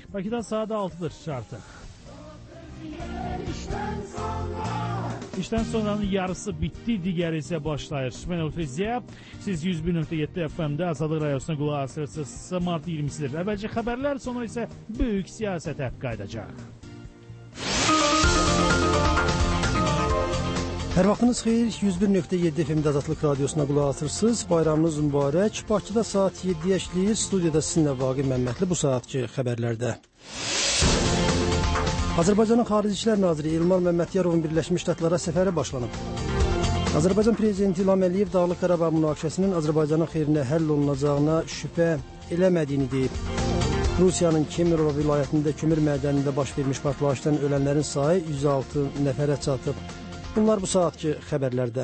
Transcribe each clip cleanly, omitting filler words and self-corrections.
Bakıda saat 6'dır artıq. İşten sonranın yarısı bitti, digəri ise başlayır. Ben Ulfiziyyə, siz 101.7 FM'de Azadlıq Radiosuna qulaq asırsınız. Mart 20'sidir. Əvvəlcə xəbərlər, sonra isə böyük siyasət həq qaydacaq. Hər vaxtınız xeyir, 101.7 FM'də Azadlıq Radiosuna qulaq asırsınız. Bayramınız mübarək. Bakıda saat 7'ye işləyir. Studiyada sizinlə Vaqif Məmmədli bu saatki xəbərlərdə. Azərbaycanın Xarici İşlər Naziri Elmar Məmmədyarovun Birləşmiş Ştatlara səfəri başlanıb. Azərbaycan Prezidenti İlham Əliyev Dağlıq Qarabağ münaqişəsinin Azərbaycanın xeyrinə həll olunacağına şübhə eləmədiyini deyib. Rusiyanın Kemerova vilayətində kömür mədənində baş vermiş partlayışdan ölənlərin sayı 106 nəfərə çatıb. Bunlar bu saatki xəbərlərdə.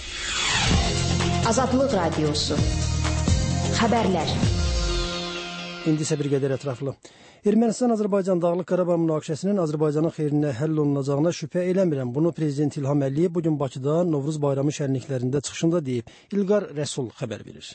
Azadlıq Radiosu Xəbərlər. İndi isə bir qədər ətraflı. Ermənistan-Azərbaycan Dağlıq Qarabağ münaqişəsinin Azərbaycanın xeyrinə həll olunacağına şübhə eləmirəm. Bunu Prezident İlham Əliyev bugün Bakıda Novruz bayramı şənliklərində çıxışında deyib. İlqar Rəsul xəbər verir.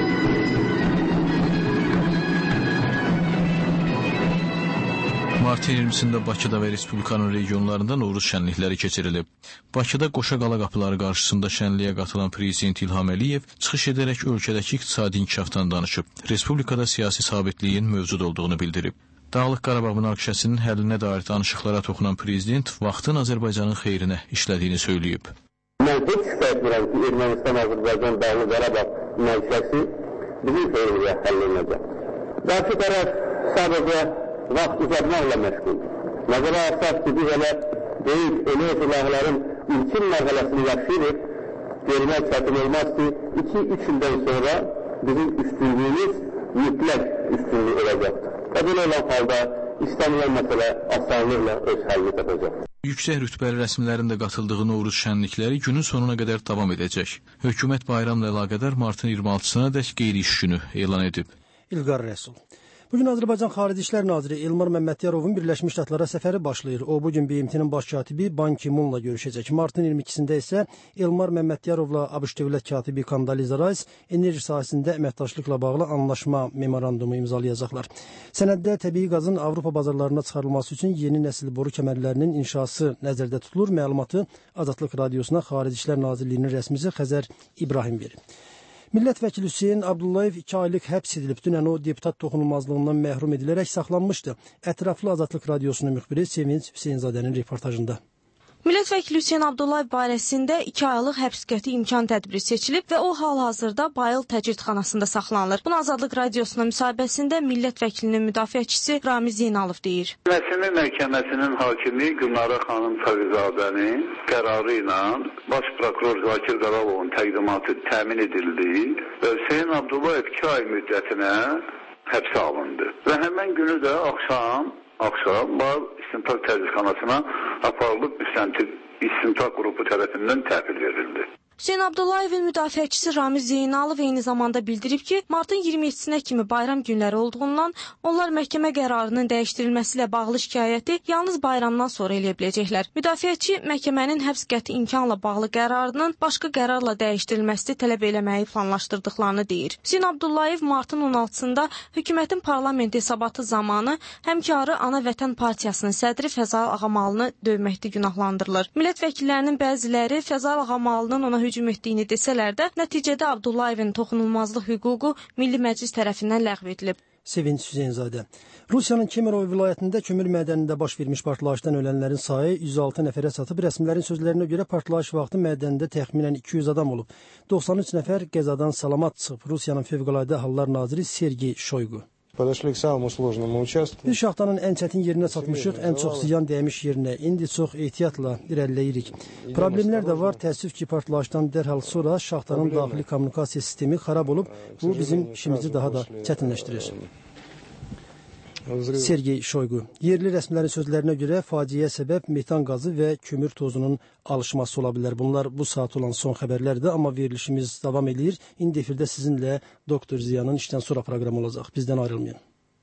Martın 20-sində Bakıda və Respublikanın regionlarında Novruz şənlikləri keçirilib. Bakıda Qoşaqala qapıları qarşısında şənliyə qatılan Prezident İlham Əliyev çıxış edərək ölkədəki iqtisadi inkişafdan danışıb. Respublikada siyasi sabitliyin mövcud olduğunu bildirib. Dağlıq Qarabağ münaqişəsinin həllinə dair danışıqlara toxunan Prezident vaxtın Azərbaycanın xeyrinə işlədiyini söyləyib. Mən heç şübhə etmirəm ki, Ermənistan-Azərbaycan Dağlıq Qarabağ münaqişəsi bizim xeyrimizə həll olunacaq. Qarşı tərəf sadəcə vaxt uzatmaqla məşğuldur. Nəzərə alsaq ki, biz elə böyük enerji silahların ilkin mərhələsini yaşayırıq, görmək çətin olmaz ki, 2-3 ildən sonra bizim üstünlüyümüz mütləq üstünlük olacaqdır. Və belə olan halda istənilən məsələ asanlıqla öz həllini tapacaq. Yüksək rütbəli rəsmilərin də qatıldığı Novruz şənlikləri günün sonuna qədər davam edəcək. Hökumət bayramla əlaqədar martın 26-sına dək qeyri-iş günü elan edib. İlqar Rəsul. Bugün Azərbaycan Xarici İşlər Naziri Elmar Məmmədyarovun Birləşmiş Ştatlara səfəri başlayır. O, bugün BMT-nin baş katibi Ban Ki-munla görüşəcək. Martın 22-sində isə Elmar Məmmədyarovla ABŞ dövlət katibi Kondoliza Rice enerji sahəsində əməkdaşlıqla bağlı anlaşma memorandumu imzalayacaqlar. Sənəddə təbii qazın Avropa bazarlarına çıxarılması üçün yeni nəsil boru kəmərlərinin inşası nəzərdə tutulur. Məlumatı Azadlıq Radiosuna Xarici İşlər Nazirliyinin rəsmisi Xəzər İbrahim verir. Millət vəkili Hüseyn Abdullayev 2 aylıq həbs edilib. Dünən o deputat toxunulmazlığından məhrum edilərək saxlanmışdı. Ətraflı Azadlıq Radiosunun müxbiri Sevinç Hüseynzadənin reportajında. Millət vəkili Hüseyn Abdullayev barəsində 2 aylıq həbs qəti imkan tədbiri seçilib və o hal-hazırda Bayıl təcridxanasında saxlanılır. Bunu Azadlıq Radiosuna müsahibəsində millət vəkilinin müdafiəçisi Ramiz Zeynalov deyir. Məhkəməsinin hakimi Gülnara xanım Sağizadənin qərarı ilə baş prokuror Zakir Qaralovun təqdimatı təmin edildi və Hüseyn Abdullayev 2 ay müddətinə həbsə alındı. Və həmən günü də axşam Bayıl İstintaq Təcridxanasına aparılıb İstintaq qrupu tərəfindən təhvil verildi. Hüseyn Abdullayevin müdafiəçisi Ramiz Zeynalov eyni zamanda bildirib ki, martın 27-sinə kimi bayram günləri olduğundan onlar məhkəmə qərarının dəyişdirilməsi ilə bağlı şikayəti yalnız bayramdan sonra eləyə biləcəklər. Müdafiəçi məhkəmənin həbs qəti imkanla bağlı qərarının başqa qərarla dəyişdirilməsini tələb eləməyi planlaşdırdıqlarını deyir. Hüseyn Abdullayev martın 16-sında hökumətin parlament hesabatı zamanı həmkarı Ana Vətən Partiyasının sədri Fəzal Ağamalını döyməkdə günahlandırılır. Millət vəkillərinin bəziləri Fəzal Ağamalının ona hücum etdiyini desələr də, nəticədə Abdullayevin toxunulmazlıq hüququ Milli Məclis tərəfindən ləğv edilib. Sevinç Hüseynzadə. Rusiyanın Kemerova vilayətində kömür mədənində baş vermiş partlayışdan ölənlərin sayı 106 nəfərə çatıb. Rəsmilərin sözlərinə görə partlayış vaxtı mədəndə təxminən 200 adam olub. 93 nəfər qəzadan salamat çıxıb. Rusiyanın Fövqəladə Hallar Naziri Sergey Shoygu. Biz şaxtanın ən çətin yerinə çatmışıq, ən çox ziyan dəymiş yerinə. İndi çox ehtiyatla irəliləyirik. Problemlər də var. Təəssüf ki, partlayışdan dərhal sonra şaxtanın daxili kommunikasiya sistemi xarab olub. Bu bizim işimizi daha da çətinləşdirir. Sergey Shoygu. Yerli rəsmilərin sözlərinə görə faciəyə səbəb metan qazı və kömür tozunun alışması ola bilər. Bunlar bu saat olan son xəbərlərdir, amma verilişimiz davam edir. İndi efirdə sizinlə Doktor Ziyanın işdən sonra proqramı olacaq. Bizdən ayrılmayın.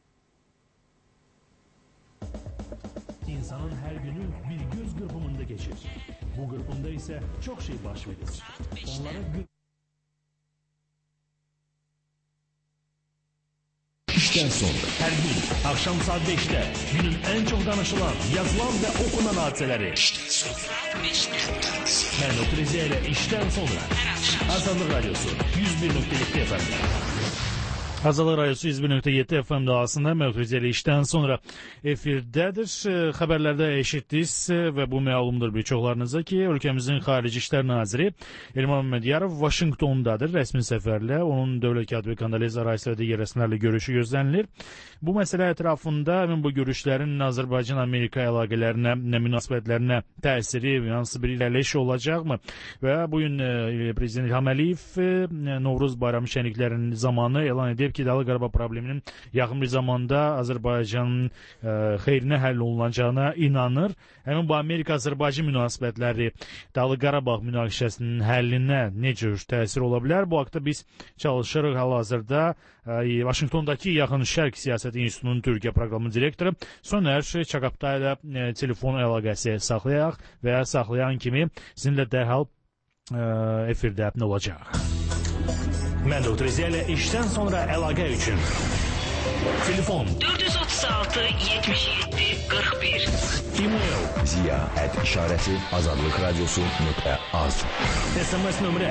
İnsanın hər günü bir göz qırpımında geçir. Bu qırpımda isə çox şey baş verir. Onlara işten sonra. Her gün akşam saat 5'te günün en çok danışılan, yazılan ve okunan hadiseleri. İşten sonra. Ben Dr. İzze ile işten sonra. Azadlık Radyosu 101.7 FM'de. Azadlık Radyosu 101.7 FM'de aslında Mevtüzeli işten sonra efirdedir. Haberlerde eşittiyiz ve bu məlumdur birçoklarınıza ki ülkemizin Xarici İşler Naziri Elmar Məmmədiyarov Washington'dadır resmi seferle. Onun dövlət katibi Kondoleza Rice ve diğer resimlerle görüşü gözlenilir. Bu mesele etrafında bu görüşlerin Azerbaycan-Amerika əlaqələrine, münasibətlərinə təsiri, hansı bir ilerleyiş olacak mı? Ve bugün Prezident İlham Əliyev Novruz bayramı şenliklerinin zamanı elan edib ki, Dağlıq Qarabağ probleminin yaxın bir zamanda Azərbaycanın xeyrinə həll olunacağına inanır. Həmin bu Amerika-Azərbaycan münasibətləri Dağlıq Qarabağ münaqişəsinin həllinə necə təsir ola bilər? Bu haqda biz çalışırıq hal-hazırda Washingtondakı Yaxın Şərq Siyasəti İnstitutunun Türkiyə proqramı direktoru Soner Çakapta ilə telefon əlaqəsi saxlayaq və saxlayan kimi sizinlə dərhal efirdə olacaq. Mən Dr. İzze ilə işdən sonra əlaqə üçün. Telefon 436 77 41. E-mail ziya@işarəti-azadlıqradiosu.az. SMS nömrə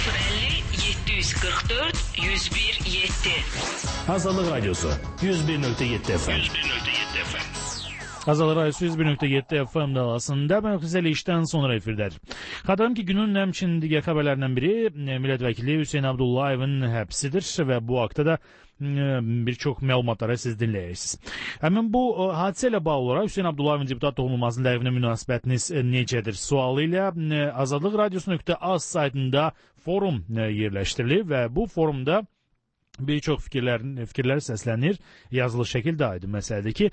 050 744 101 7. Azadlıq Radyosu 101.7 FM. Azadlıq Radyosu 101.7 FM dalasında Mevtüzeli işten sonra efirdir. Xatırladım ki günün həmçinin digər xəbərlərindən biri Milletvəkili Hüseyin Abdullayevin həbsidir və bu haqda da bir çox məlumatları siz dinləyirsiniz. Həmin bu hadisə ilə bağlı olaraq Hüseyin Abdullayevin deputat olunmasının ləğvinə münasibətiniz necədir sualı ilə azadlıqradiosu.az saytında forum yerləşdirilib və bu forumda bir çox fikirlər səslənir. Yazılı şəkildə aydın məsələdir ki,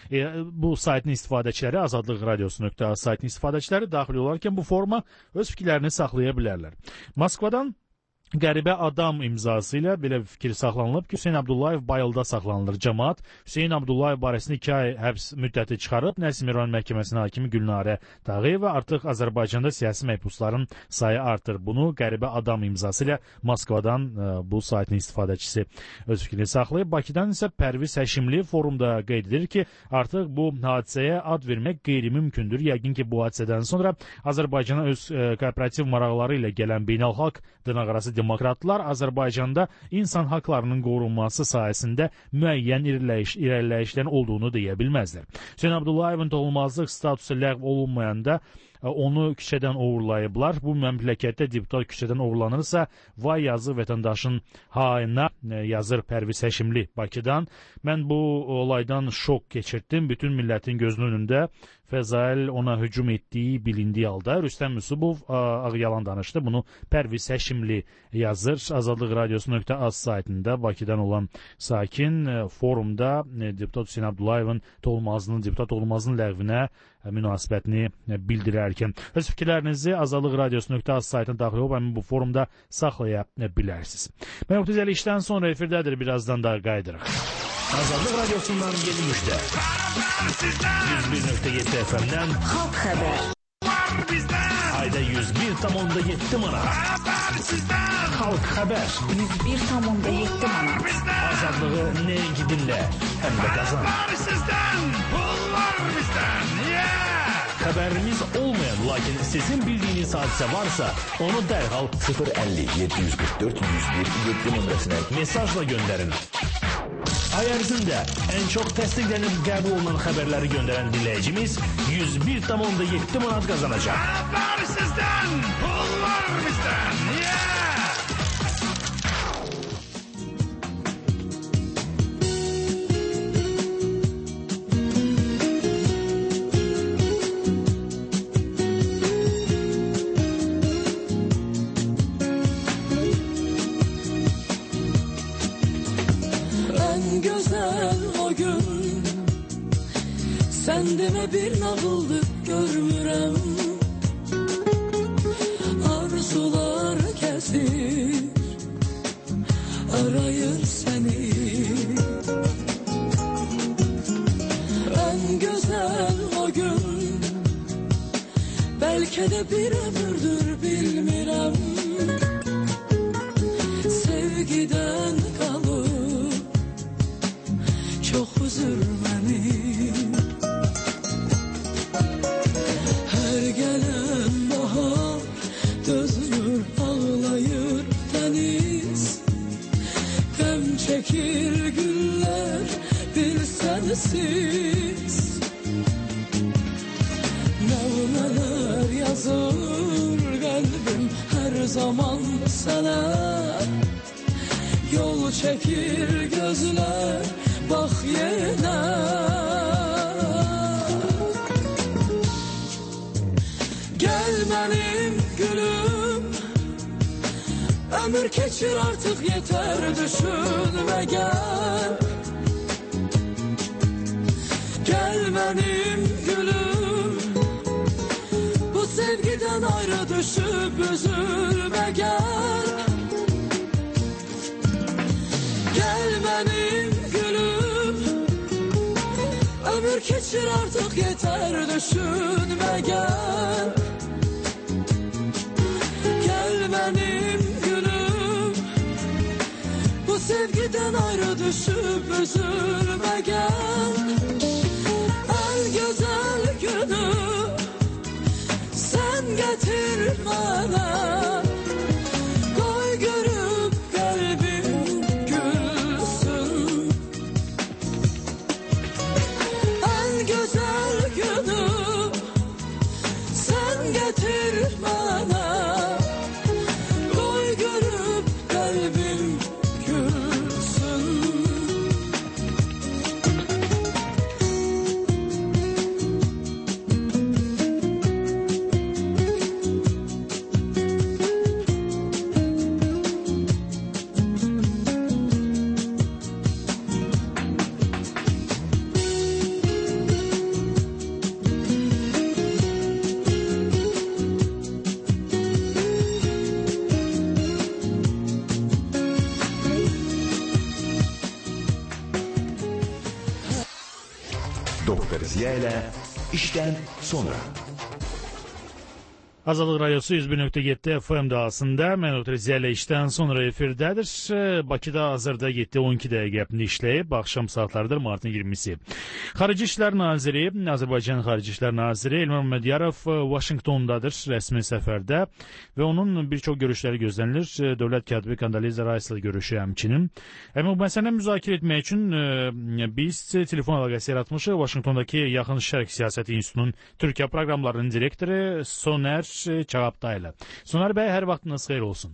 bu saytın istifadəçiləri azadlıqradiosu.az saytın istifadəçiləri daxil olarkən bu foruma öz fikirlərini saxlaya bilərlər. Moskvadan qəribə adam imzası ilə belə fikir saxlanılıb ki, Hüseyin Abdullayev bayılda saxlanılır. Cəmaat Hüseyin Abdullayev barəsində 2 ay həbs müddəti çıxarıb. Nəsim İran Məhkəməsinin hakimi Gülnarə Tağıyeva artıq Azərbaycanda siyasi məhbusların sayı artır. Bunu qəribə adam imzası ilə Moskvadan bu saytın istifadəçisi öz fikrini saxlayıb. Bakıdan isə Pərviz Həşimli forumda qeyd edir ki, artıq bu hadisəyə ad vermək qeyri-mümkündür. Yəqin ki, bu hadisədən sonra Azərbaycana öz kooperativ maraqları ilə gələn beynəlxalq dırnaqarası demokratlar Azərbaycanda insan haqlarının qorunması sayəsində müəyyən irəliləyişlərin olduğunu deyə bilməzlər. Hüseyin Abdullayevin toxunulmazlıq statusu ləğv olunmayanda onu küçədən uğurlayıblar. Bu məmləkətdə deputat küçədən uğurlanırsa, vay yazı vətəndaşın hainə, yazır Pərviz Həşimli Bakıdan. Mən bu olaydan şok keçirdim. Bütün millətin gözünün önündə Fəzail ona hücum etdiyi bilindiyi halda Rüstəm Müsubov yalan danışdı. Bunu Pərviz Həşimli yazır. Azadlıqradiosu.az saytında Bakıdan olan sakin forumda deputat Hüseyin Abdullayevin deputat olmazının ləğvinə münasibətini bildirərkən. Öz fikirlərinizi azadlıqradiosu.az saytına daxil olub bu forumda saxlaya bilərsiniz. Mən Mevtüzeli işdən sonra efirdədir. Birazdan da qaydırıq. Azadlıq Radyosu'ndan yeni müjdə. 101.7 FM'den Halk Xəbər. Ayda 101,7 manat. Halk Xəbər 101,7 manat. Azadlığı nəinki dinlə, həm də qazan. Xəbərimiz olmayan, lakin sizin bildiyiniz hadisə varsa, onu dərhal 050 744 101 7 nömrəsinə mesajla göndərin. Ay ərzində ən çox təsdiqlənib qəbul olunan xəbərləri göndərən dinləyicimiz 101,7 manat qazanacaq. Xəbər sizdən, pullar bizdən. Səndimə bir nağıldır görmürəm. Arzular kəsir, arayır səni. Ən gözəl o gün, bəlkə də bir ömürdür bilmirəm. Sevgidən qalıb sensiz. Nəğmələr yazır qəlbim hər zaman sənə. Yol çəkir gözlər, bax yenə. Gəl mənim gülüm, ömür keçir artıq yetər, düşünmə gəl. Gəl mənim gülüm, bu sevgiden ayrı düşüb üzülmə gəl. Gəl mənim gülüm, ömür keçir artıq yetər, düşünmə gəl. Gəl mənim gülüm, bu sevgiden ayrı düşüb üzülmə gəl. En güzel günü sen getir bana. Koy görüp kalbim gülsün. En güzel günü sen getir bana. Koy görüp kalbim gülsün. Doktor Ziya ilə işdən sonra. Azadlıq Radyosu 101.7 FM dalısında mən Doktor Ziya ilə işdən sonra efirdədir. Bakıda hazırda 7-12 dəqiqə işləyib, axşam saatlarıdır, martın 20-si. Xarici İşlər Naziri, Azərbaycan Xarici İşlər Naziri Elmar Məmmədiyarov Vaşinqtondadır, rəsmi səfərdə və onun bir çox görüşləri gözlənilir. Dövlət katibi Kondoliza Rice ilə görüşü həmçinin. Bu məsələni müzakirə etmək üçün biz telefon əlaqəsi yaratmışıq. Vaşinqtondakı Yaxın Şərq Siyasəti İnstitutunun Türkiyə proqramlarının direktoru Soner Çağaptaylı. Soner Bey, her vaktiniz hayır olsun.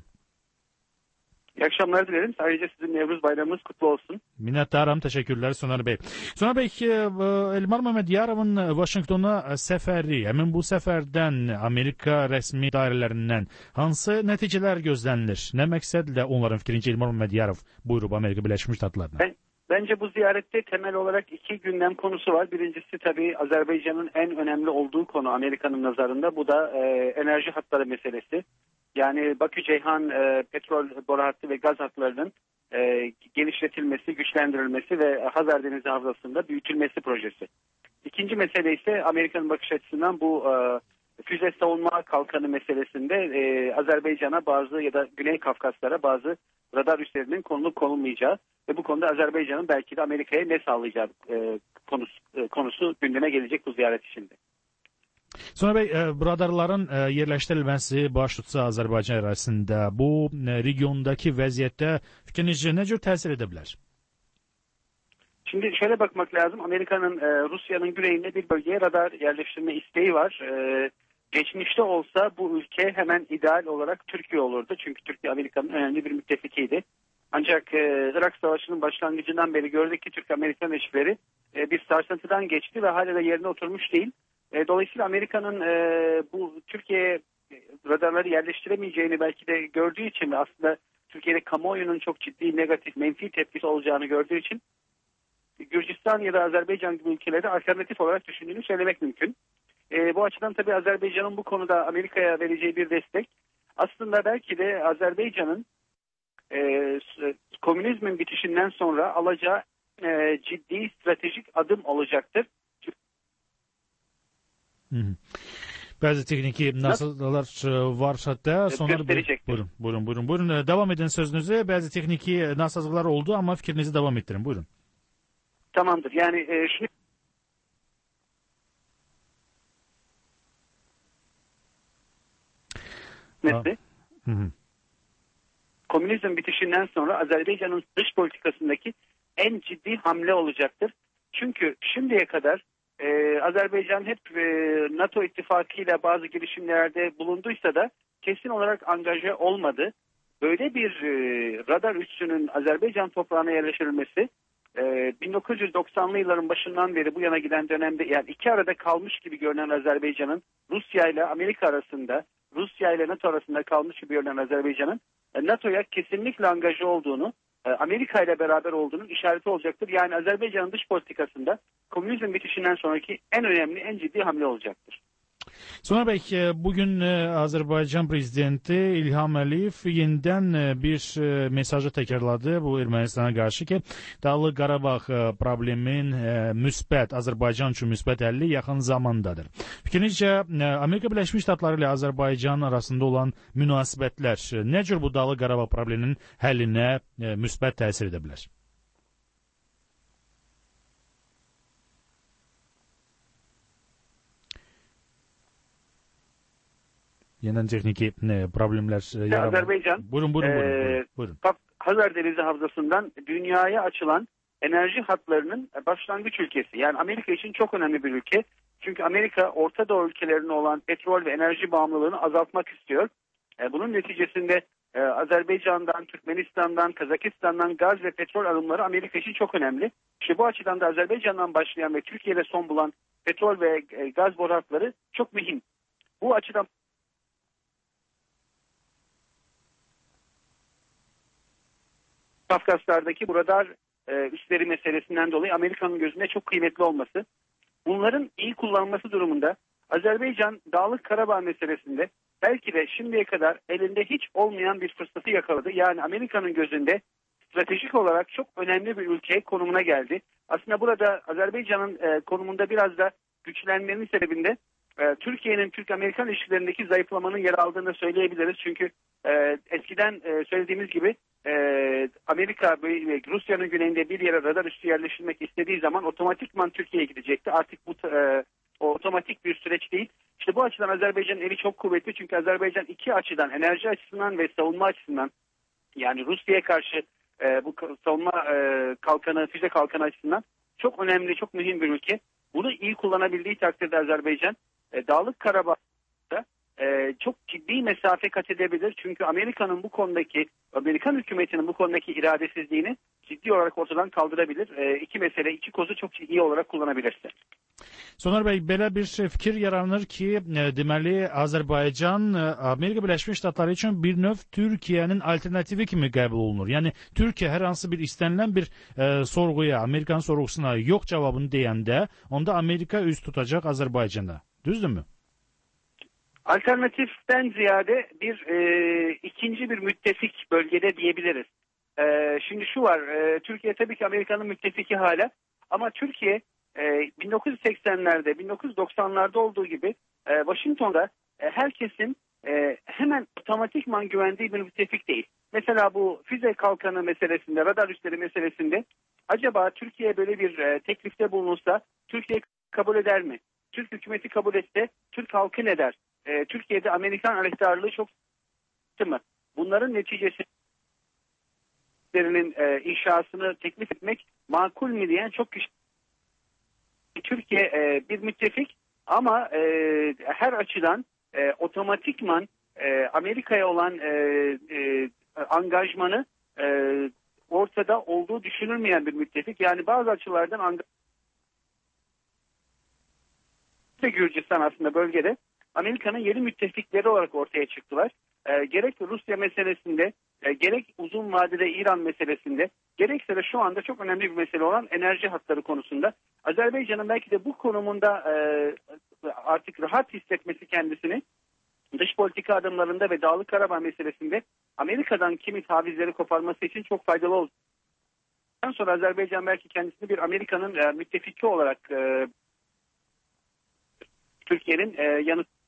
İyi akşamlar dilerim. Ayrıca sizin Nevruz Bayramınız kutlu olsun. Minnettarım, teşekkürler Soner Bey. Soner Bey, Elmar Məmmədiyarovun Vaşinqtona səfəri, həmin bu səfərdən Amerika rəsmi dairələrindən hansı nəticələr gözlənilir? Nə məqsədlə onların fikrincə Elmar Məmmədiyarov buyurub Amerika Birləşmiş Ştatlarına? Bence bu ziyarette temel olarak iki gündem konusu var. Birincisi tabii Azerbaycan'ın en önemli olduğu konu Amerika'nın nazarında. Bu da enerji hatları meselesi. Yani Bakü-Ceyhan petrol boru hattı ve gaz hatlarının genişletilmesi, güçlendirilmesi ve Hazar Denizi Havzası'nda büyütülmesi projesi. İkinci mesele ise Amerika'nın bakış açısından bu füze savunma kalkanı meselesinde Azerbaycan'a bazı ya da Güney Kafkaslara bazı radar üslerinin konulmayacağı ve bu konuda Azerbaycan'ın belki de Amerika'ya ne sağlayacağı konusu gündeme gelecek bu ziyaret içinde. Sonra Bey, radarların yerləşdirilməsi baş tutsa Azərbaycan ərazisində bu regiondakı vəziyyətdə fikrinizcə nə cür təsir edə bilər? Şimdi şöyle bakmak lazım. Amerika'nın Rusya'nın güneyinde bir bölgeye radar yerleştirme isteği var. Geçmişte olsa bu ülke hemen ideal olarak Türkiye olurdu. Çünkü Türkiye Amerika'nın önemli bir müttefikiydi. Ancak Irak Savaşı'nın başlangıcından beri gördük ki Türk-Amerikan ilişkileri bir sarsıntıdan geçti ve hala da yerine oturmuş değil. Dolayısıyla Amerika'nın bu Türkiye'ye radarları yerleştiremeyeceğini belki de gördüğü için ve aslında Türkiye'de kamuoyunun çok ciddi negatif, menfi tepkisi olacağını gördüğü için Gürcistan ya da Azerbaycan gibi ülkeleri alternatif olarak düşündüğünü söylemek mümkün. Bu açıdan tabii Azerbaycan'ın bu konuda Amerika'ya vereceği bir destek aslında belki de Azerbaycan'ın komünizmin bitişinden sonra alacağı ciddi stratejik adım olacaktır. Bəzi texniki nasıllar varsa da sonra buyurun. Devam edin sözünüzü. Bəzi texniki nasıllar oldu ama fikrinizi devam ettirin. Buyurun. Tamamdır. Yani şunu komünizm bitişinden sonra Azerbaycan'ın dış politikasındaki en ciddi hamle olacaktır. Çünkü şimdiye kadar Azerbaycan hep NATO ittifakıyla bazı girişimlerde bulunduysa da kesin olarak angaje olmadı. Böyle bir radar üssünün Azerbaycan toprağına yerleştirilmesi 1990'lı yılların başından beri bu yana giden dönemde, yani iki arada kalmış gibi görünen Azerbaycan'ın Rusya ile Amerika arasında, Rusya ile NATO arasında kalmış gibi görünen Azerbaycan'ın NATO'ya kesinlikle angaje olduğunu, Amerika ile beraber olduğunun işareti olacaktır. Yani Azerbaycan'ın dış politikasında komünizm bitişinden sonraki en önemli, en ciddi hamle olacaktır. Soner Bey, bugün Azərbaycan prezidenti İlham Əliyev yenidən bir mesajı təkrarladı bu Ermənistana qarşı ki, Dağlıq Qarabağ problemin müsbət, Azərbaycan üçün müsbət həlli yaxın zamandadır. Fikrinizcə, Amerika Birləşmiş Ştatları ilə Azərbaycan arasında olan münasibətlər nə cür bu Dağlıq Qarabağ probleminin həllinə müsbət təsir edə bilər? Yeniden tekniki problemler yaramaz. Azerbaycan, buyurun. Hazar Denizi Havzası'ndan dünyaya açılan enerji hatlarının başlangıç ülkesi. Yani Amerika için çok önemli bir ülke. Çünkü Amerika Orta Doğu ülkelerine olan petrol ve enerji bağımlılığını azaltmak istiyor. Bunun neticesinde Azerbaycan'dan, Türkmenistan'dan, Kazakistan'dan gaz ve petrol alımları Amerika için çok önemli. İşte bu açıdan da Azerbaycan'dan başlayan ve Türkiye'de son bulan petrol ve gaz boru hatları çok mühim. Bu açıdan Kafkaslardaki bu radar üsleri meselesinden dolayı Amerika'nın gözünde çok kıymetli olması, bunların iyi kullanılması durumunda Azerbaycan Dağlık Karabağ meselesinde belki de şimdiye kadar elinde hiç olmayan bir fırsatı yakaladı. Yani Amerika'nın gözünde stratejik olarak çok önemli bir ülke konumuna geldi. Aslında burada Azerbaycan'ın konumunda biraz da güçlenmenin sebebinde Türkiye'nin Türk-Amerikan ilişkilerindeki zayıflamanın yer aldığını söyleyebiliriz. Çünkü eskiden söylediğimiz gibi Amerika Rusya'nın güneyinde bir yere radar üssü yerleştirmek istediği zaman otomatikman Türkiye'ye gidecekti. Artık bu otomatik bir süreç değil. İşte bu açıdan Azerbaycan'ın eli çok kuvvetli. Çünkü Azerbaycan iki açıdan, enerji açısından ve savunma açısından, yani Rusya'ya karşı bu savunma kalkanı, füze kalkanı açısından çok önemli, çok mühim bir ülke. Bunu iyi kullanabildiği takdirde Azerbaycan Dağlık Karabağ'da çok ciddi mesafe kat edebilir. Çünkü Amerikan hükümetinin bu konudaki iradesizliğini ciddi olarak ortadan kaldırabilir. İki kozu çok iyi olarak kullanabilirse. Soner Bey, belə bir fikir yaranır ki, deməli Azərbaycan Amerika Birləşmiş Ştatları üçün bir növ Türkiyənin alternativi kimi qəbul olunur. Yəni Türkiyə hər hansı bir istənilən bir sorğuya, Amerikan sorğusuna yox cavabını deyəndə, onda Amerika üz tutacaq Azərbaycana. Düzdürmü? Alternatiften ziyade ikinci bir müttefik bölgede diyebiliriz. Şimdi şu var, Türkiye tabii ki Amerika'nın müttefiki hala, ama Türkiye 1980'lerde, 1990'larda olduğu gibi Washington'da herkesin hemen otomatikman güvendiği bir müttefik değil. Mesela bu füze kalkanı meselesinde, radar üsleri meselesinde acaba Türkiye böyle bir teklifte bulunursa Türkiye kabul eder mi? Türk hükümeti kabul etse Türk halkı ne der? Türkiye'de Amerikan aleyhtarlığı çok mı? Bunların neticesinin inşasını teklif etmek makul mi diyen çok kişi. Türkiye bir müttefik ama her açıdan otomatikman Amerika'ya olan angajmanı ortada olduğu düşünülmeyen bir müttefik. Yani bazı açılardan Gürcistan aslında bölgede Amerika'nın yeni müttefikleri olarak ortaya çıktılar. Gerek Rusya meselesinde, gerek uzun vadede İran meselesinde, gerekse de şu anda çok önemli bir mesele olan enerji hatları konusunda Azerbaycan'ın belki de bu konumunda artık rahat hissetmesi kendisini dış politika adımlarında ve Dağlık Karabağ meselesinde Amerika'dan kimi tavizleri koparması için çok faydalı oldu. Ondan sonra Azerbaycan belki kendisini bir Amerika'nın müttefiki olarak Türkiye'nin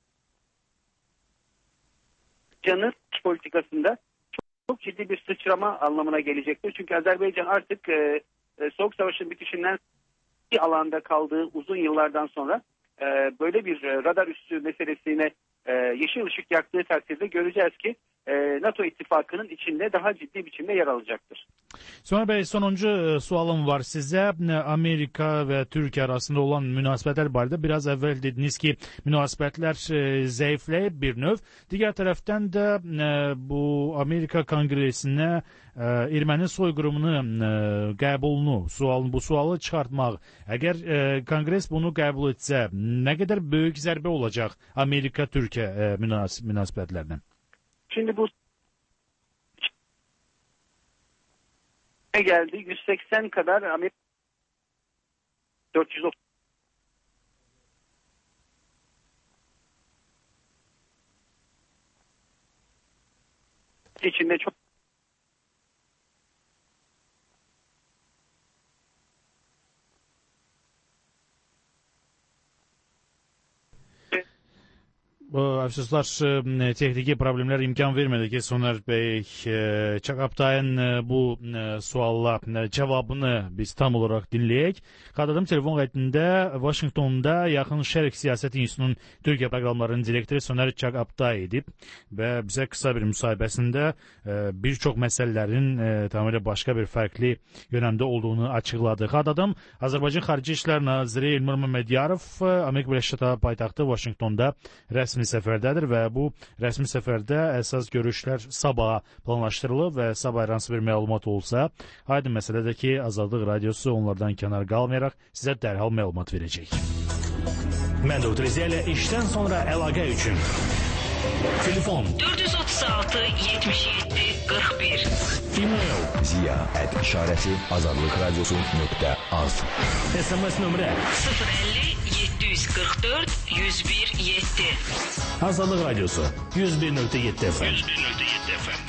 yanıt politikasında çok ciddi bir sıçrama anlamına gelecektir. Çünkü Azerbaycan artık Soğuk Savaş'ın bitişinden bir alanda kaldığı uzun yıllardan sonra böyle bir radar üssü meselesine yeşil ışık yaktığı takdirde göreceğiz ki NATO ittifakının içinde daha ciddi biçimde yer alacaktır. Sonra Bey, sonuncu sualım var size. Amerika ve Türkiye arasında olan münasebetler barədə biraz evvel dediniz ki münasebetler zayıflayıp bir növ. Diğer taraftan da bu Amerika Kongresine Erməni soyqırımını qəbulunu, bu sualı çıxartmaq. Əgər Kongres bunu qəbul etsə, nə qədər böyük zərbə olacaq Amerika-Türkiyə münasibətlərinə? Şimdi bu geldi 180 kadar Amerika 430 içinde çok Əfsuslar, texniki problemlər imkan vermədi ki, Soner Bey Çağaptay'ın bu sualla cevabını biz tam olarak dinleyek. Qadağım telefon qeydində Washington'da Yaxın Şərq Siyasət İnstitutunun Türkiyə proqramlarının direktoru Soner Çağaptay edib və bizə qısa bir müsahibəsində bir çox məsələlərin tamamilə başqa bir fərqli yönəmdə olduğunu açıqladı. Qadağım Azərbaycan Xarici İşlər Naziri Elmar Məmmədiyarov Amerika Birləşmiş Ştatları paytaxtı Washington'da rəsmi səfərdədir və bu rəsmi səfərdə əsas görüşlər sabaha planlaşdırılıb və sabah hər hansı bir məlumat olsa, aydın məsələdir ki, Azadlıq Radiosu onlardan kənar qalmayaraq sizə dərhal məlumat verəcək. Mən Dr. ilə işdən sonra əlaqə üçün telefon 436 77 41 e-mail ziya@işarəti-azadlıqradiosu.az SMS nömrə 050 744 101 7 Azadlıq Radiosu 101.7 FM 101.7 FM.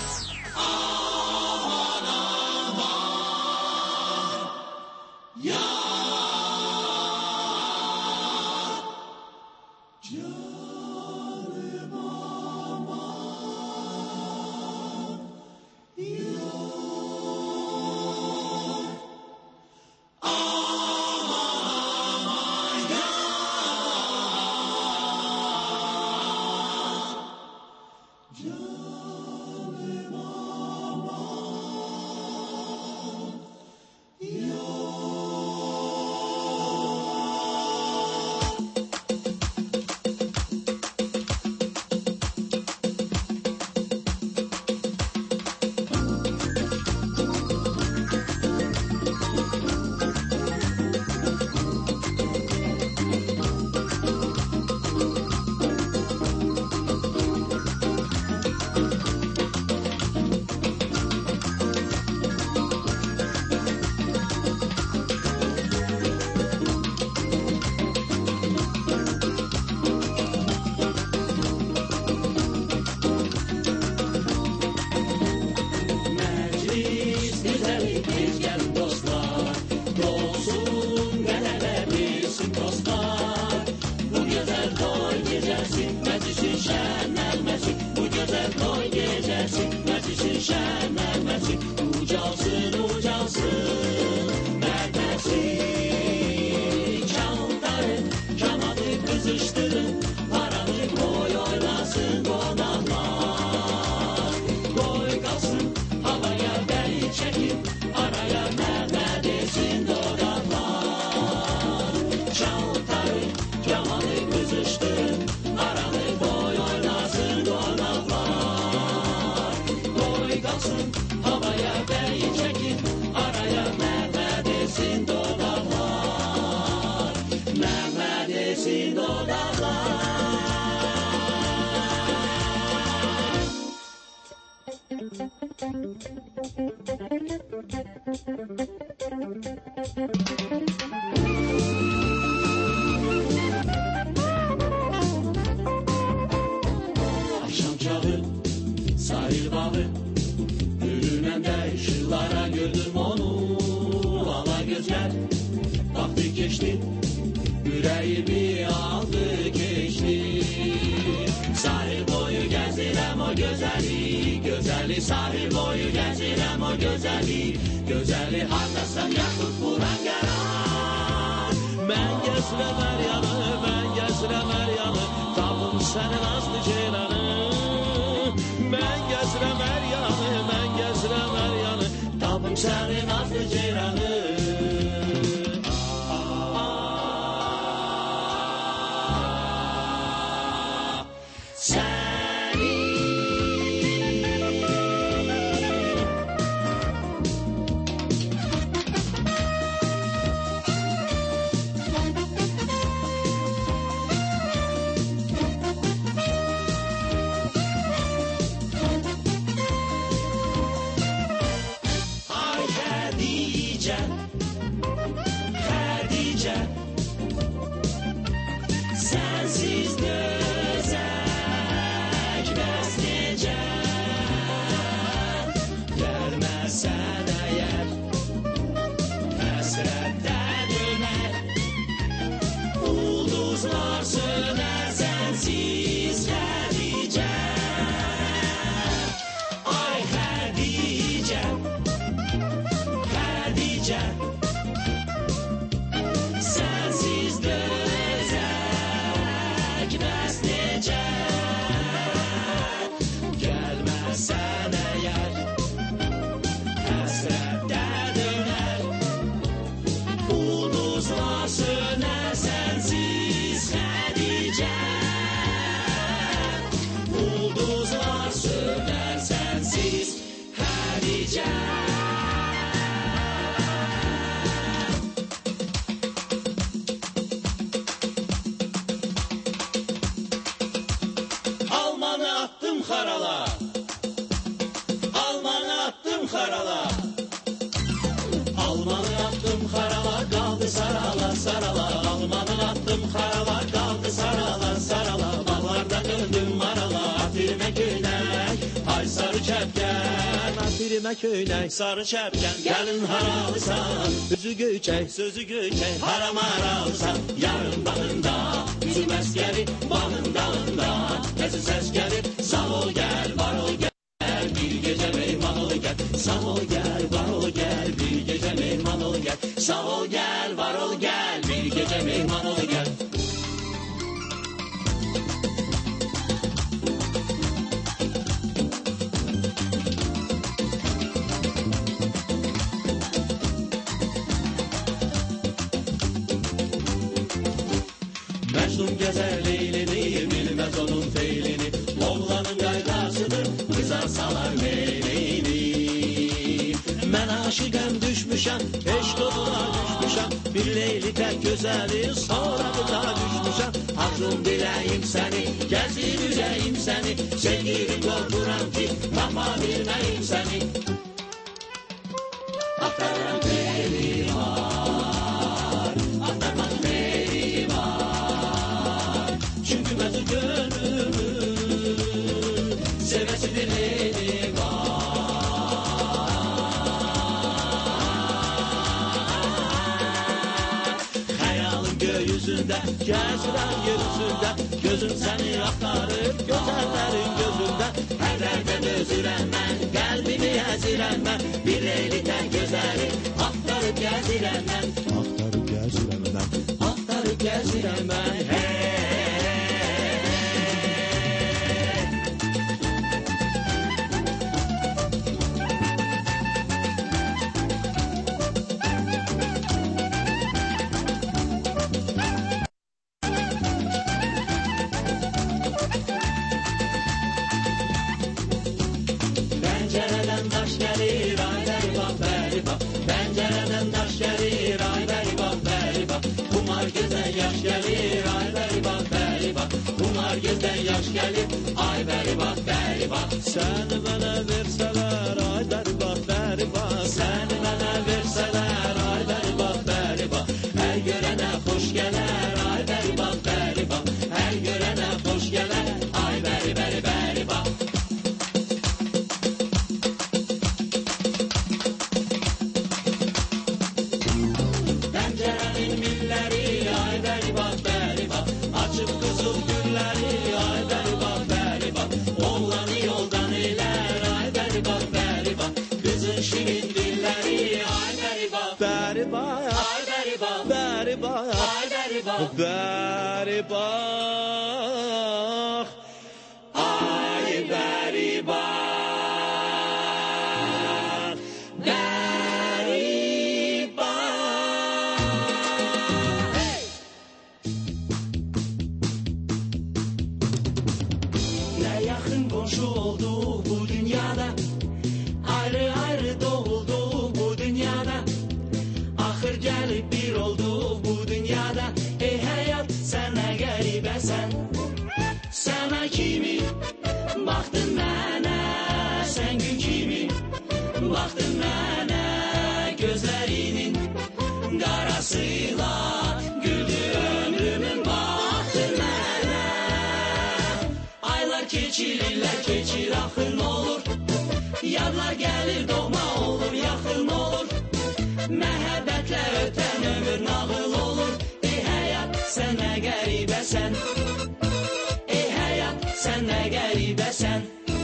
sənin azlı ceylanı. Mən gəzirəm hər yanı, mən gəzirəm hər yanı, tapım sənin azlı ceylanı. Köynək, sarı çəpkən, gəlin haralısan, üzü göyçək, sözü göyçək, haram haralısan, yarın bağında, üzü məskəri, bağındağında, nəsi səs gəlir, sağ ol gəl, var ol gəl, bir gecə meyman ol gəl, sağ ol gəl, var ol gəl, bir gecə meyman ol gəl, sağ ol gəl, var ol gəl, bir gecə meyman ol gəl. Gezer leylini, bilmez onun feylini, oğlanın qaydasıdır, qıza salar meylini. Mən aşıqəm düşmüşəm, eşq oduna düşmüşəm, bir leyli tək gözəli, sonra da düşmüşəm. Arzum diləyim səni, gəzir üzəyim səni, sevgilim qorxuram ki, tapa bilməyim səni. Axtarıram feyli var, axtarmaq feyli var, çünkü məzü gönlümün sevəsidir leyli var. Xəyalım gökyüzündə, gəzirəm yer üzündə, gözüm səni axtarır, gözəllərin gözündə. Hər dərdə dözürəm mən, qəlbimi əzirəm mən, bir leyli tək gözəli axtarıb gəzirəm mən. Axtarıb gəzirəm mən, axtarıb gəzirəm mən, hey. Ay bəri bax, bəri bax, səni mənə versələr, ay bəri bax, bəri bax, səni mənə versələr, ay bəri bax, bəri bax, hər görənə xoş gələr, ay bəri bax, bəri bax, hər görənə xoş gələr, ay bəri, bəri, bəri bax. Pəncərənin milləri, ay bəri bax, bəri bax, açıb qızıl gülləri, ay bəri bax, oğlanı yoldan eylər, ay bəri bax, bəri bax, qızın şirin dilləri, ay bəri bax, bəri bax, ay bəri bax, bəri bax, ay bəri bax, bəri bax, komşu oldu bu dünyada. Ayrı ayrı doğuldu bu dünyada. Ahır gelip bir oldu bu dünyada. Ey hayat sana garibesen. Sana kimi baktın mənə, sen gün kimi baktın mənə. Gözlerinin qarasıyla güldü ömrümün baktın mənə. Aylar keçirirlər, keçir axır olur. Yadlar gəlir, doğma olur, yaxın olur. Məhəbbətlə ötən ömür nağıl olur. Ey həyat, sən nə qəribəsən. Ey həyat, sən nə qəribəsən.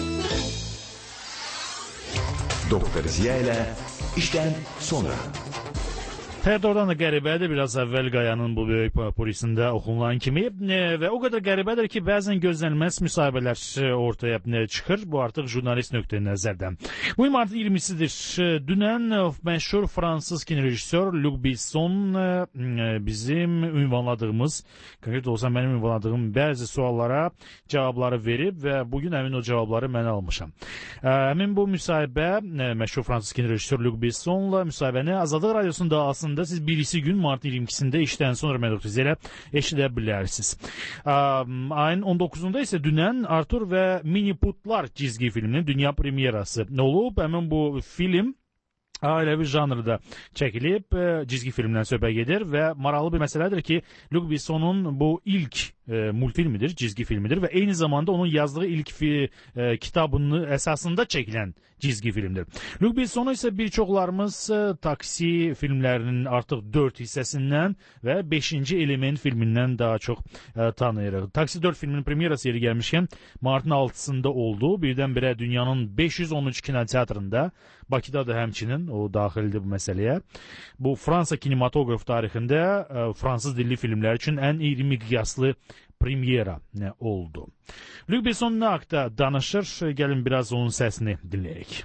Doktor Ziya ilə işdən sonra. Doğrudan da qəribədir, biraz əvvəl Qayanın bu böyük polisində oxunulan kimi və o qədər qəribədir ki, bəzən gözlənilməz müsahibələr ortaya çıxır. Bu artıq jurnalist nöqteyi-nəzərdən. Bu martın 20-sidir. Dünən məşhur fransız kinorejissor Luc Besson bizim ünvanladığımız, konkret olsa mənim ünvanladığım bəzi suallara cavabları verib və bugün həmin o cavabları mən almışam. Həmin bu müsahibə, məşhur fransız kinorejissor Luc Bessonla müsahibəni Azadlıq Radyosu'nda aslında siz birisi gün martın 22'sinde işten sonra Mədəxtiz ilə eşidə bilərsiniz. Ayın 19'unda ise dünən Artur və Miniputlar çizgi filminin dünya premierası olub. Həmin bu film ailəvi janrda çəkilib, çizgi filmdən söhbət gedir və maraqlı bir məsələdir ki, Luc Besson'un bu ilk multfilmidir, çizgi filmidir və eyni zamanda onun yazdığı ilk kitabının əsasında çəkilən çizgi filmdir. Luc Besson'u isə bir çoxlarımız Taksi filmlərinin artıq 4 hissəsindən və 5-ci Element filmindən daha çox tanıyırıq. Taksi 4 filminin premierası yeri gəlmişkən martın 6-sında oldu. Birdən-birə dünyanın 513 kinoteatrında, Bakıda da həmçinin o daxildir bu məsələyə. Bu Fransa kinematoqraf tarixində fransız dilli filmlər üçün ən iri miqyaslı premiera oldu. Luc Besson nə haqda danışır? Gəlin biraz onun səsini dinləyək.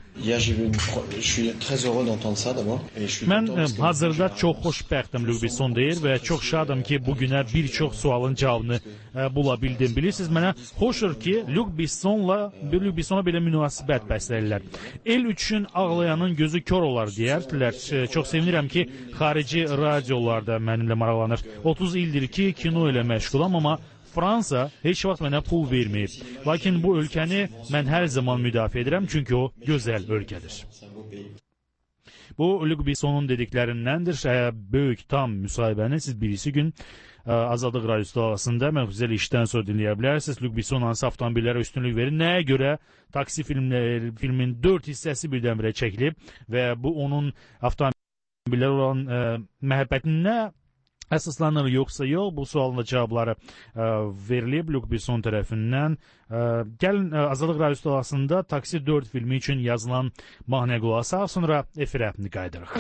Mən hazırda çox xoşbəxtəm, Luc Besson deyir və çox şadım ki, bugünə bir çox sualın cavabını bula bildim. Bilirsiniz, mənə xoşdur ki, Luc Besson'a belə münasibət bəsləyirlər. El üçün ağlayanın gözü kör olar deyərlər. Çox sevinirəm ki, xarici radiolarda mənimlə maraqlanır. 30 ildir ki, kino ilə məşğulam, amma Fransa heç vaxt mənə pul verməyib. Lakin bu ölkəni mən hər zaman müdafiə edirəm, çünki o gözəl ölkədir. Bu Luc Besson'un dediklərindəndir. Böyük tam müsahibəni siz birisi gün Azadlıq Radyosu'nda Mədəxtiz işdən sonra dinləyə bilərsiniz. Luc Besson hansı avtomobillərə üstünlük verir. Nəyə görə Taksi filmin 4 hissəsi birdən-birə çəkilib və bu onun avtomobillər olan məhəbbətinə əsaslanır yoxsa yox, bu sualın cavabları verilib Luc Besson tərəfindən. Gəlin Azadlıq Radyosu'nda Taksi 4 filmi üçün yazılan mahnıya qulaq asaq, sonra efirə qayıdırıq.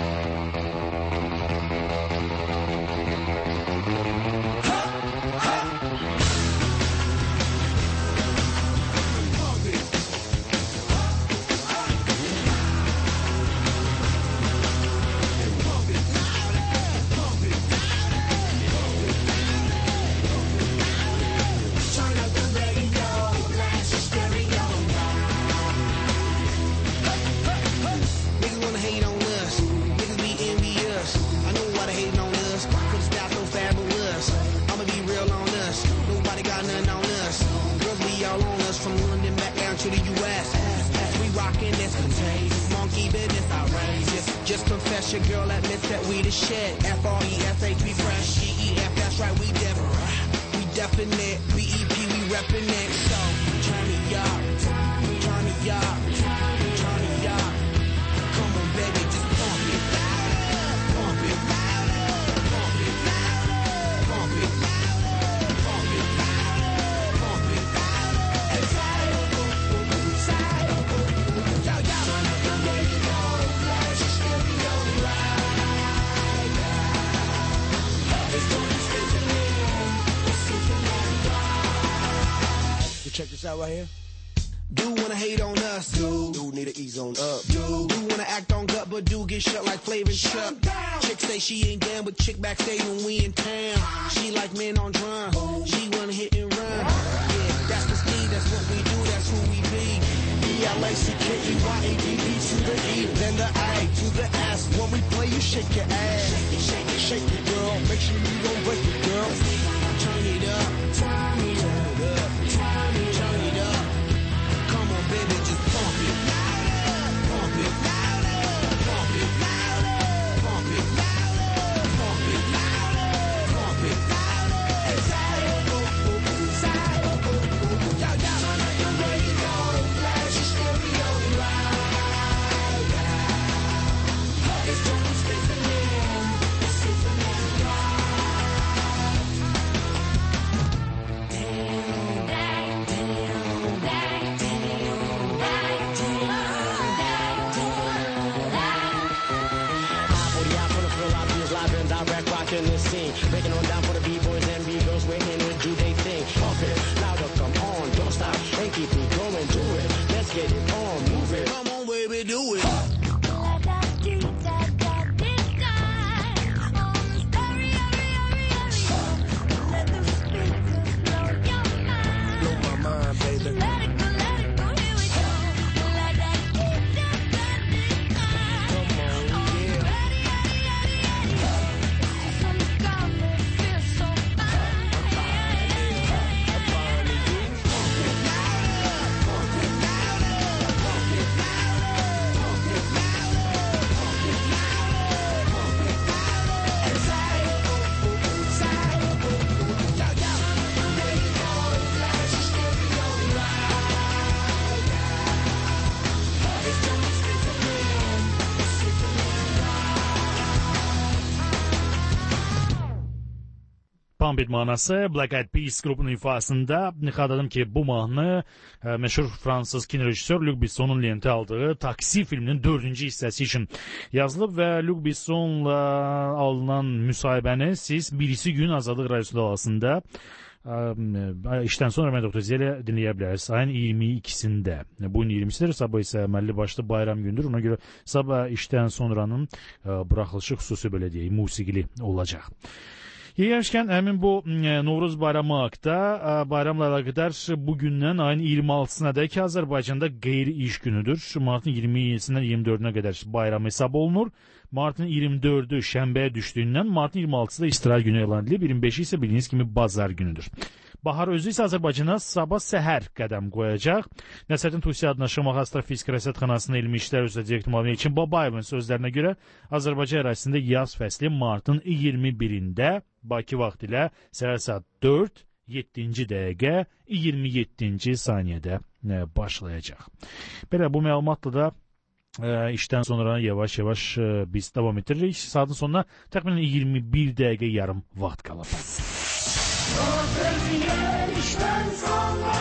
Just confess your girl admits that we the shit. F-R-E-S-H, we fresh. G-E-F, that's right, we different. We definite. B-E-P, we reppin' it. So, turn me up. Turn me up. Turn me up. Come on, baby, just pump it. Pump it. Pump it. Pump it. Pump it. Pump it. Check this out right here. Do wanna hate on us, do need to ease on up. Do wanna act on gut, but do get shut like Flavor Chuck. Chick say she ain't down, but chick backstage when we in town. She like men on drum, she wanna hit and run. Yeah, that's the speed, that's what we do, that's who B-L-A-C-K-E-Y-A-D-D to the E, then the A to the S. When we play, you shake your ass. Shake it, girl. Make sure you don't break it, girl. Turn it up. Turn it up. Turn it up. Come on, baby, just pump it. Pump it. Pump it. Pump it. Pump it. Pump it. In this scene, breaking on down for the B-boys and B-girls, we're in to do they thing. Pump it, louder, come on, don't stop, and keep it going, do it. Let's get it on, move it. Come on, baby, do it. Blow my mind, baby. Pump It manası Black Eyed Peas qrupunun ifasında xatırladım ki bu mahnı meşhur Fransız kinorejissor Luc Besson'un lentə aldığı Taksi filminin 4-cü hissəsi üçün yazılıb və Luc Besson'la alınan müsahibəni siz birisi gün Azadlıq Radiosu dalasında işdən sonra mən Dr. Ziya dinləyə bilərsiniz. Ayın 22-sində. Bugün 20-sidir, sabah isə əməlli başlı bayram gündür. Ona görə sabah işdən sonranın buraxılışı xüsusi belə deyək, musiqili olacaq. Yeyəmişkən həmin bu Novruz bayramı haqda bayramla əlaqədar bugündən ayın 26-sına dək Azərbaycanda qeyri-iş günüdür. Martın 20-sindən 24-nə qədər bayram hesab olunur. Martın 24-ü şənbəyə düşdüyündən Martın 26-sı da istirahət günü elan edilib. 25-i isə bildiyiniz kimi bazar günüdür. Bahar özü isə Azərbaycana sabah səhər qədəm qoyacaq. Nəsrəddin Tusi adına Şamaxı Astrofizika Rəsədxanasının elmi işlər üzrə direktor müavini İlkin Babayevin sözlərinə görə Azərbaycan ərazisində yaz fəsli martın 21-də Bakı vaxtı ilə səhər saat 4, 7-ci dəqiqə 27-ci saniyədə başlayacaq. Belə bu məlumatla da işdən sonra yavaş-yavaş biz davam etdiririk. Saatın sonuna təxminən 21 dəqiqə yarım vaxt qalıb. İşten sonra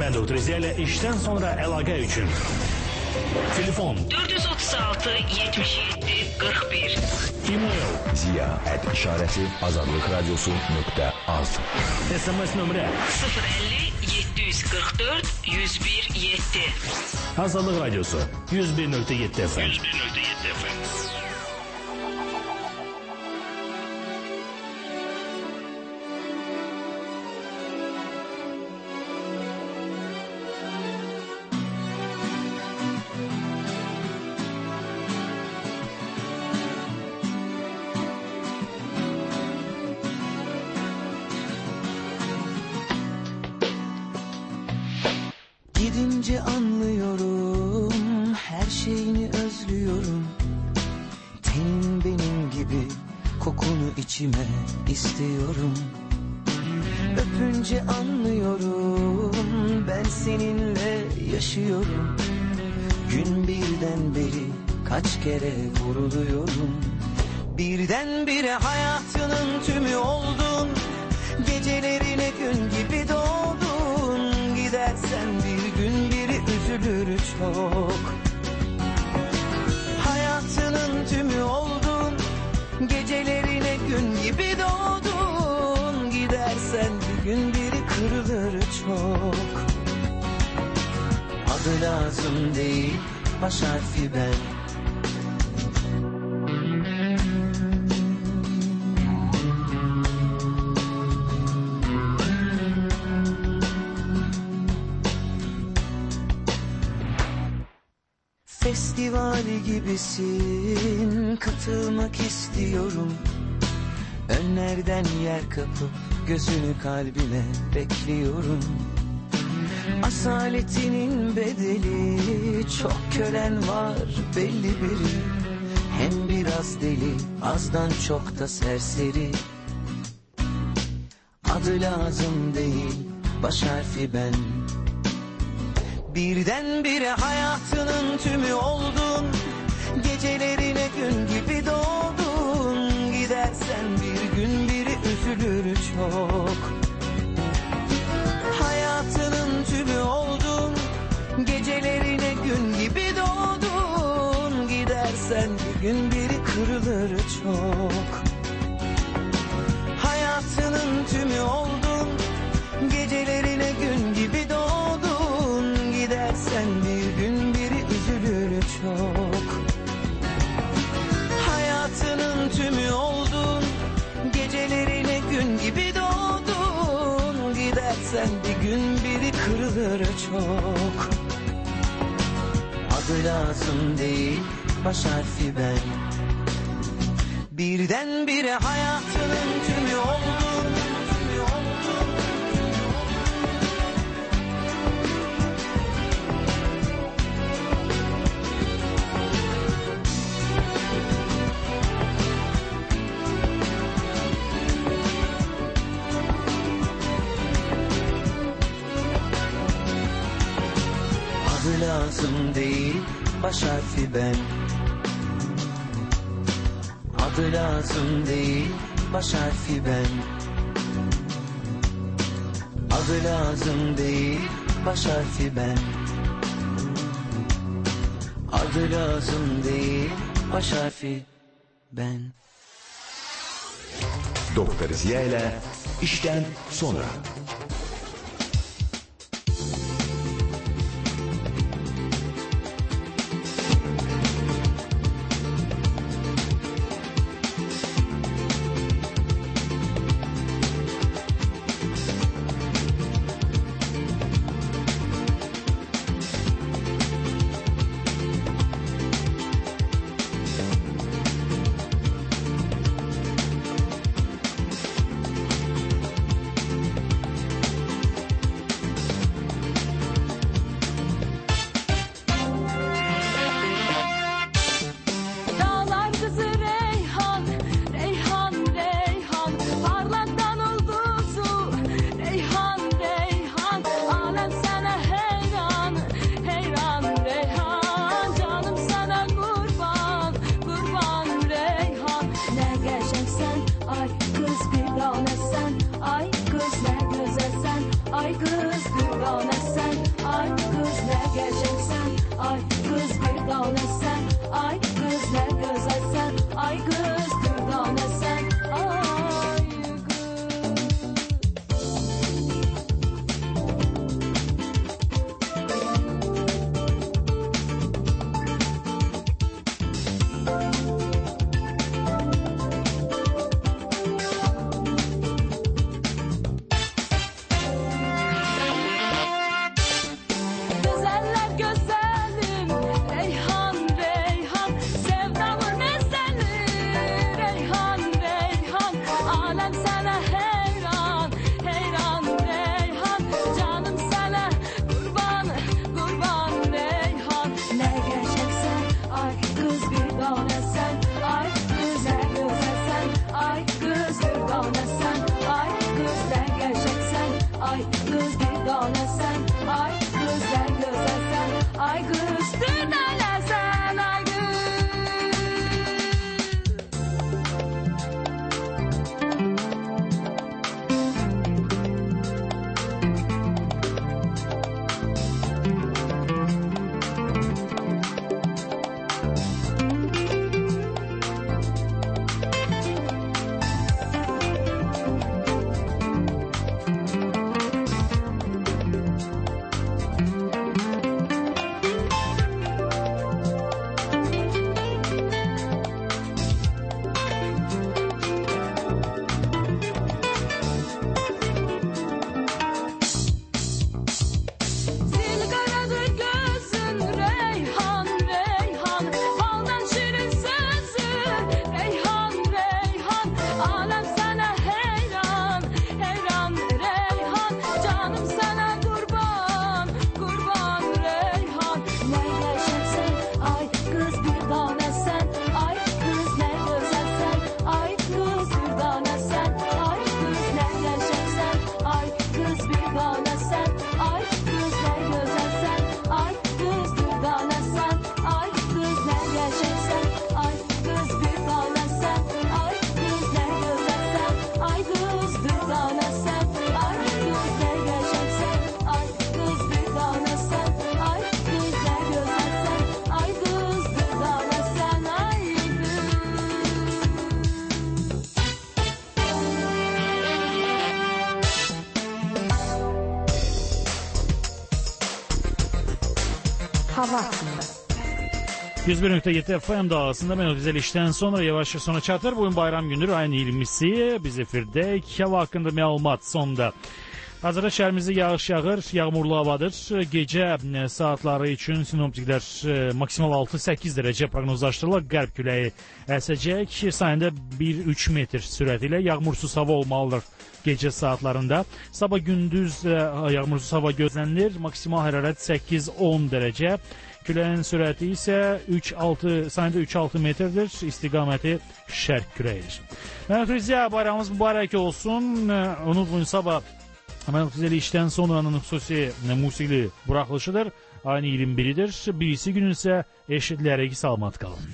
Mən Doktor Ziya ilə işdən sonra əlaqə üçün. Telefon 436 77 41. E-mail ziya@işarəsi-azadlıqradiosu.az. SMS nömrə 050 744 101 7. Azadlıq Radiosu 101.7 FM. 101.7 FM. Gidince anlıyorum, her şeyini özlüyorum. Tenin benim gibi, kokunu içime istiyorum. Öpünce anlıyorum, ben seninle yaşıyorum. Gün birden beri kaç kere vuruluyorum. Birdenbire hayatının tümü oldun, gecelerine gün gibi doğdun. Gidersen bir gün biri üzülür çok. Hayatının tümü oldun, gecelerine gün gibi doğdun. Gidersen bir gün biri kırılır çok. Adı lazım değil, baş harfi ben. Festivali gibisin, katılmak istiyorum. Önlerden yer kapıp gözünü kalbime bekliyorum. Asaletinin bedeli, çok kölen var belli biri. Hem biraz deli, azdan çok da serseri. Adı lazım değil, baş harfi ben. Birdenbire hayatının tümü oldun, gecelerine gün gibi doğdun. Gidersen bir gün biri üzülür çok. Hayatının tümü oldun, gecelerine gün gibi doğdun. Gidersen bir gün biri kırılır çok. Hayatının tümü oldun, gecelerine gün gibi doğdun. Gidersen bir gün biri üzülür çok. Hayatının tümü oldun, gecelerine gün gibi doğdun. Gidersen bir gün biri kırılır çok. Adı lazım değil, baş harfi ben. Birdenbire hayatının tümü oldun. Adı lazım değil, baş harfi ben. Adı lazım değil, baş harfi ben. Adı lazım değil, baş harfi ben. Adı lazım değil, baş harfi ben. Doktor Ziya ile işten sonra. Ay kız bir tanesen, hava haqqında. 101.7 FM dalğasında Melodizeli işdən sonra yavaş sona çatır. Bugün bayram gündür, ayın 20'si. Biz efirdəyik. Hava haqqında məlumat sonda. Hazırda şəhərimizdə yağış yağır, yağmurlu havadır. Gecə saatları üçün sinoptiklər maksimal 6-8 dərəcə proqnozlaşdırılır. Qərb küləyi əsəcək. Sayında 1-3 metr sürəti ilə yağmursuz hava olmalıdır gecə saatlarında. Sabah gündüz yağmursuz hava gözlənilir. Maksimal hərarət 8-10 dərəcə. Küləyin sürəti isə sayında 3-6 metrdir. İstiqaməti şərq küləyidir. Mənə bayramımız mübarək olsun. Unutmayın, sabah Mənə işdən sonranın xüsusi musiqili buraxılışıdır. Ayın 21-idir. Birisi günü isə eşitlərək salamat qalın.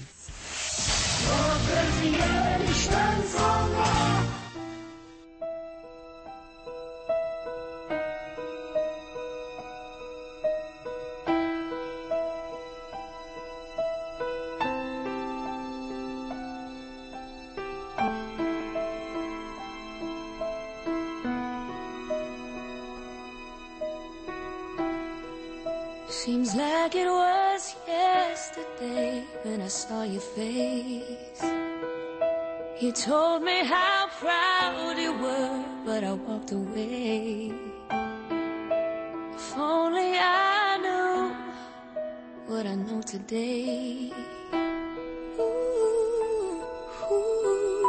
Seems like it was yesterday when I saw your face. You told me how proud you were, but I walked away. If only I knew what I know today. Ooh, ooh.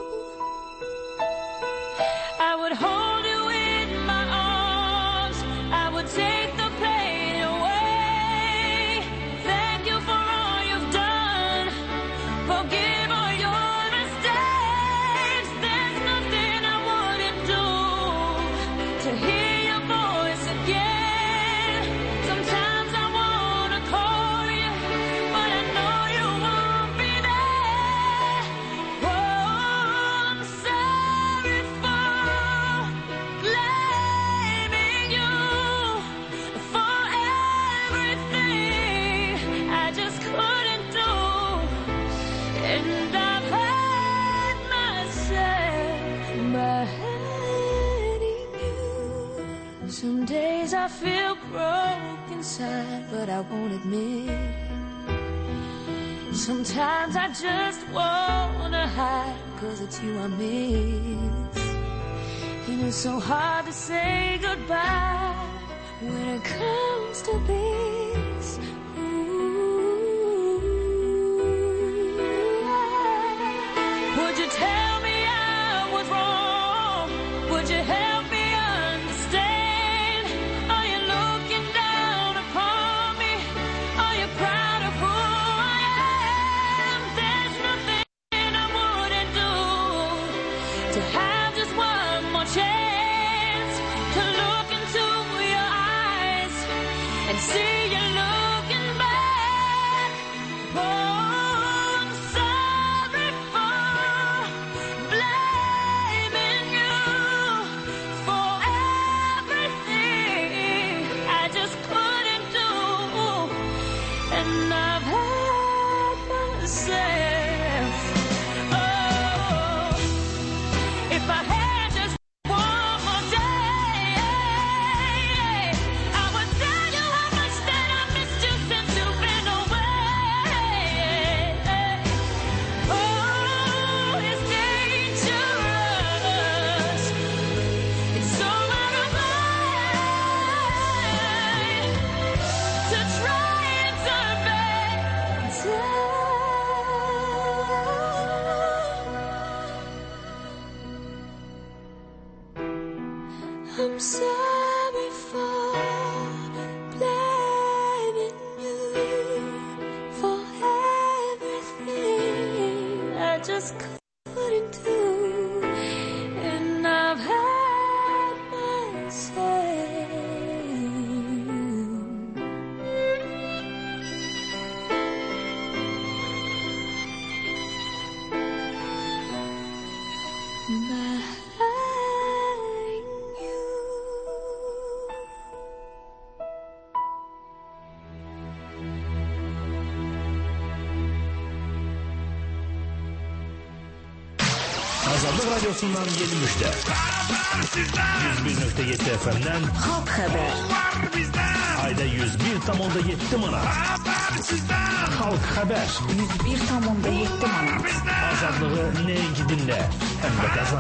I would hold you in my arms, I would take the pain away. Thank you for all you've done, forgive all your mistakes. There's nothing I wouldn't do to hear your voice again. Sometimes I wanna call you, but I know you won't be there. Oh, I'm sorry for blaming you for everything I just couldn't do. And I've hurt myself by hurting you. Some days I feel broke inside, but I won't admit. Sometimes I just wanna hide, 'cause it's you I miss. And it's so hard to say goodbye when it comes to this. Ooh. Would you tell me I was wrong? Would you help me understand? Are you looking down upon me? Are you proud of who I am? There's nothing I wouldn't do to have just one more chance to look into your eyes and see you looking back. Oh, I'm sorry for blaming you for everything I just couldn't do. And I've hurt myself. Oh, if I had just one more day, I would tell you how much that I missed you since you've been away. Oh, it's dangerous. It's so out of line to try and turn back time. I'm sorry for blaming you for everything I just couldn't do. And I've hurt myself by hurting you. Azadlıq Radiosundan yeni müjdə. 101.7 FM-dən Xalq xəbər. Ayda 101,7 manat. Xalq xəbər. 101,7 manat. Azadlığı nəinki dinlə, həm də qazan.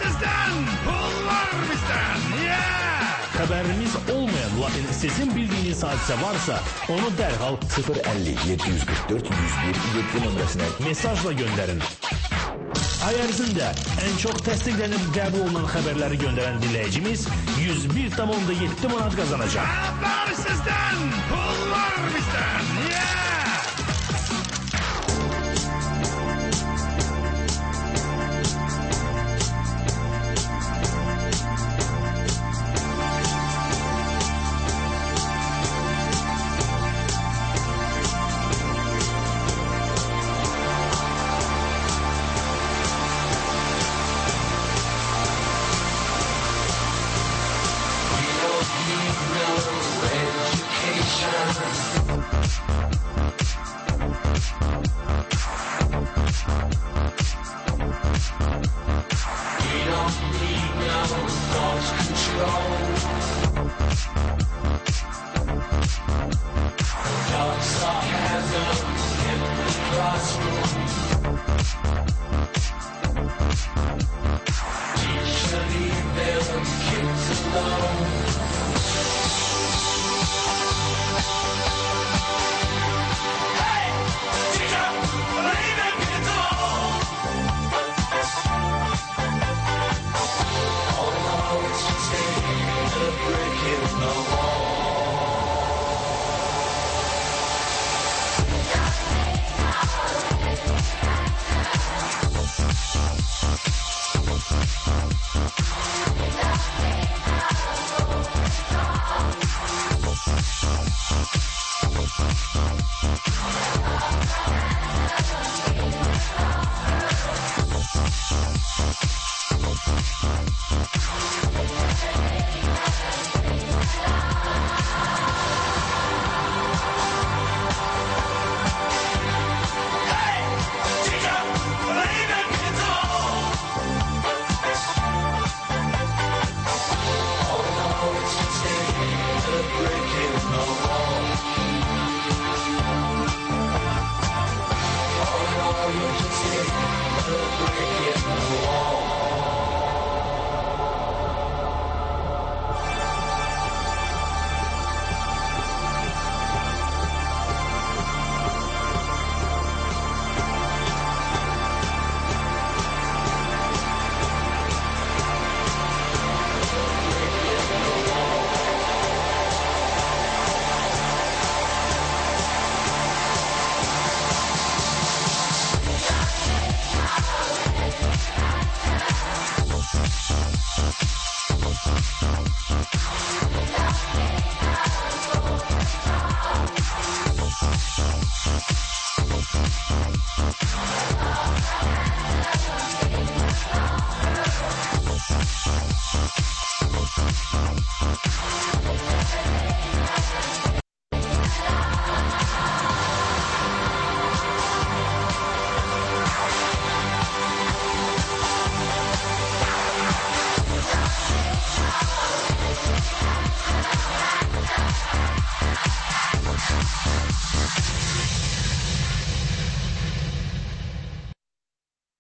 Xəbərimiz olmayan, lakin sizin bildiyiniz hadisə varsa, onu dərhal 050 744 101 7 nömrəsinə mesajla göndərin. Ay ərzində ən çox təsdiqlənib qəbul olunan xəbərləri göndərən dinləyicimiz 101,7 manat qazanacaq. Xəbər sizdən, pullar bizdən.